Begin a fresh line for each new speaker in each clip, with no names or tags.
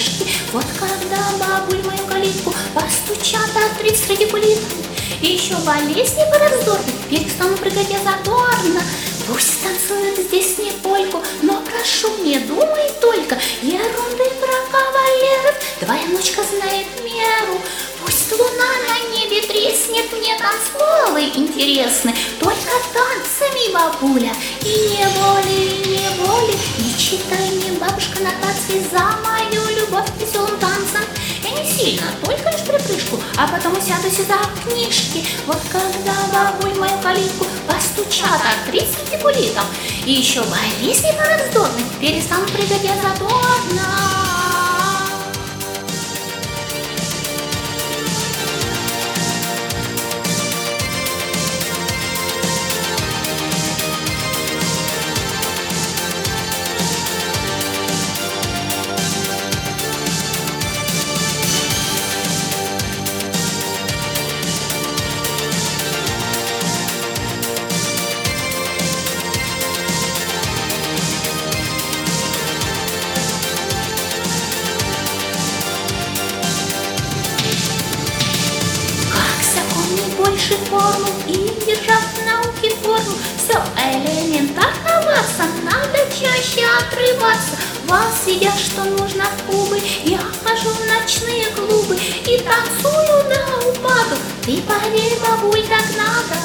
мишки. Вот когда бабуль в мою калитку постучат от 30 радикулитов, и еще болезни пораздорны перестану прыгать я задорно. Пусть танцуют здесь не польку, но прошу, не думай только ерунды про кавалеров. Твоя внучка знает меру. Пусть луна на небе треснет, мне танцполы интересны только танцами, бабуля. И не боли, не читай мне, бабушка, нотации за мою любовь к веселым танцам. Я не сильно, только лишь припрыжку, а потом усядусь за книжки. Вот когда бабуль в мою калитку постучат от 30 радикулитов, и еще болезни пораздорны перестану прыгать я задорно. Больше форму и держав в науке форму. Все элементарно, Ватсон, надо чаще отрываться. Вас видят, что нужно в клубы, я хожу в ночные клубы и танцую до упаду. Ты поверь, бабуль, так надо.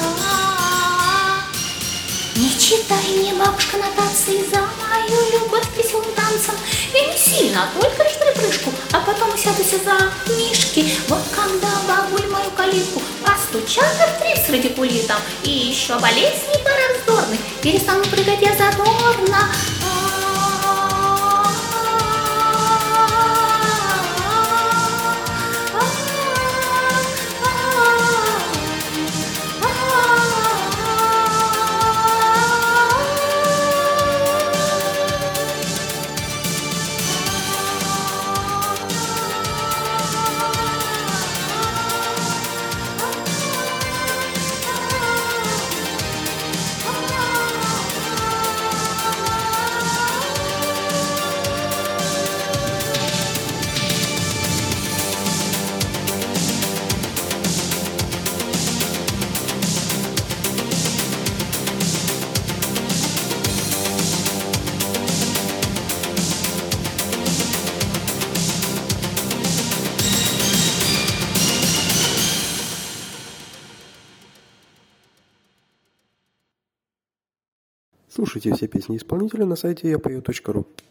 Не читай мне, бабушка, нотации за мою любовь к веселым танцам. Я не сильно, только лишь припрыжку, а потом усядусь за книжки. Вот когда бабуль в мою калитку постучат от 30 радикулитов, и еще болезни пораздорны перестану прыгать я задорно.
Слушайте все песни исполнителя на сайте yapою.ru.